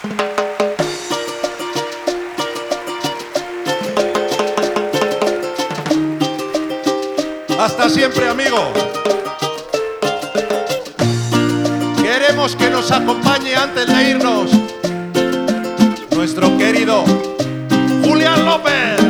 Hasta siempre, amigo. Queremos que nos acompañe antes de irnos nuestro querido Julián López.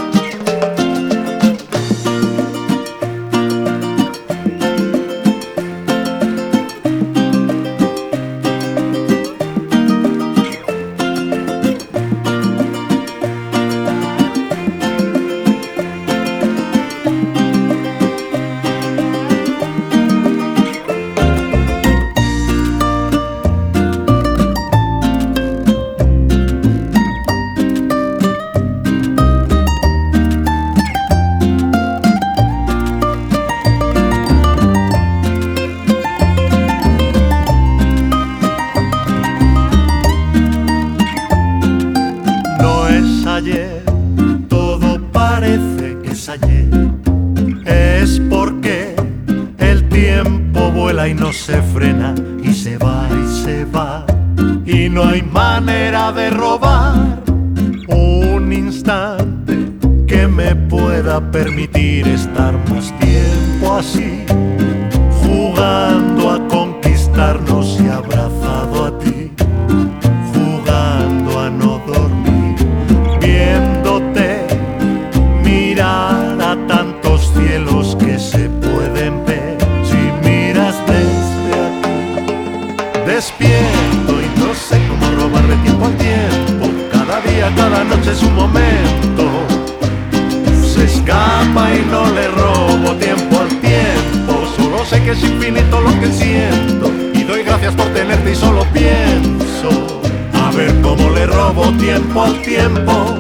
Ayer, todo parece que es ayer. Es porque el tiempo vuela y no se frena, y se va y se va, y no hay manera de robar un instante que me pueda permitir estar más tiempo así, jugando a conquistarnos y abrazado a ti, jugando a no dormir, viéndote mirar a tantos cielos que se pueden ver si miras desde aquí. Despierto y no sé cómo robarle tiempo al tiempo. Cada día, cada noche es un momento. Se escapa y no le robo tiempo al tiempo. Solo sé que es infinito lo que siento, y doy gracias por tenerte y solo pienso a ver cómo le robo tiempo al tiempo.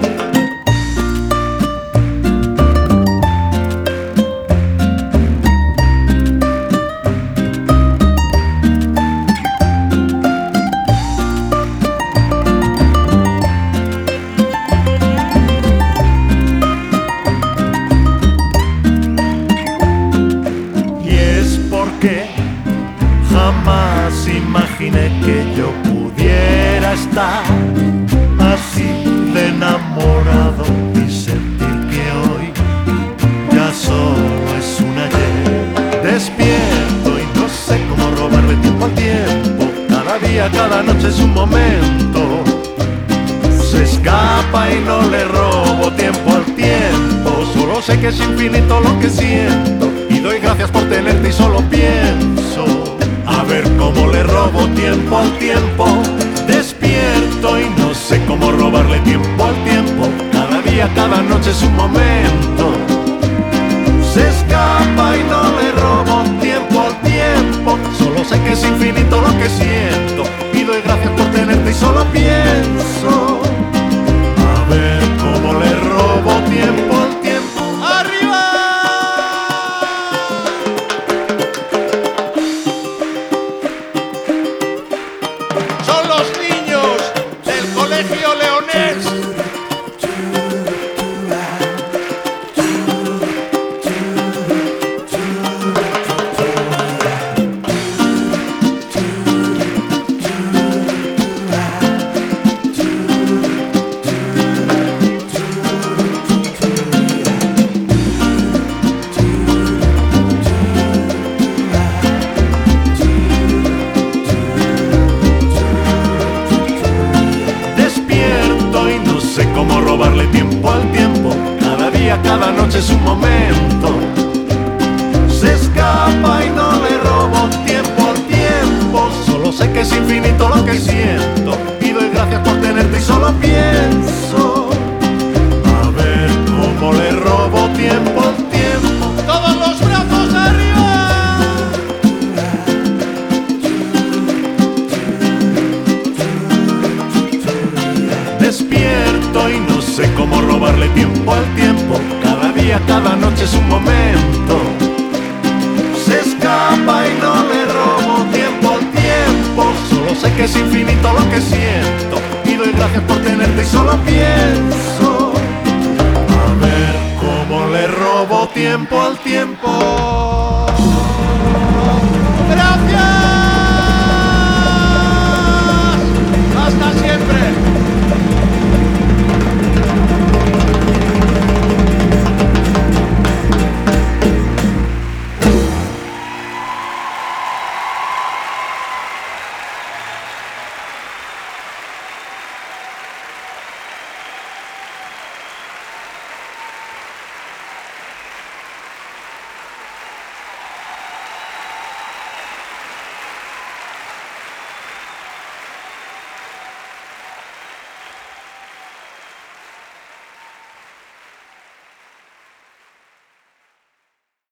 Que jamás imaginé que yo pudiera estar así de enamorado y sentir que hoy ya solo es un ayer. Despierto y no sé cómo robarle tiempo al tiempo. Cada día, cada noche es un momento. Se escapa y no le robo tiempo al tiempo. Solo sé que es infinito lo que siento, y doy gracias por tenerte y solo pienso a ver cómo le robo tiempo al tiempo. Despierto y no sé cómo robarle tiempo al tiempo. Cada día, cada noche es un momento. Se escapa y no le robo tiempo al tiempo. Solo sé que es infinito lo que siento, y doy gracias por tenerte y solo pienso a ver cómo le robo tiempo al tiempo. Cómo robarle tiempo al tiempo. Cada día, cada noche es un momento. Se escapa y no le robo tiempo al tiempo. Solo sé que es infinito lo que siento, y doy gracias por tenerte y solo pienso a ver cómo le robo tiempo al tiempo. Todos los brazos arriba. Despierto y no sé cómo robarle tiempo al tiempo. Cada día, cada noche es un momento. Se escapa y no le robo tiempo al tiempo. Solo sé que es infinito lo que siento, y doy gracias por tenerte y solo pienso a ver cómo le robo tiempo al tiempo.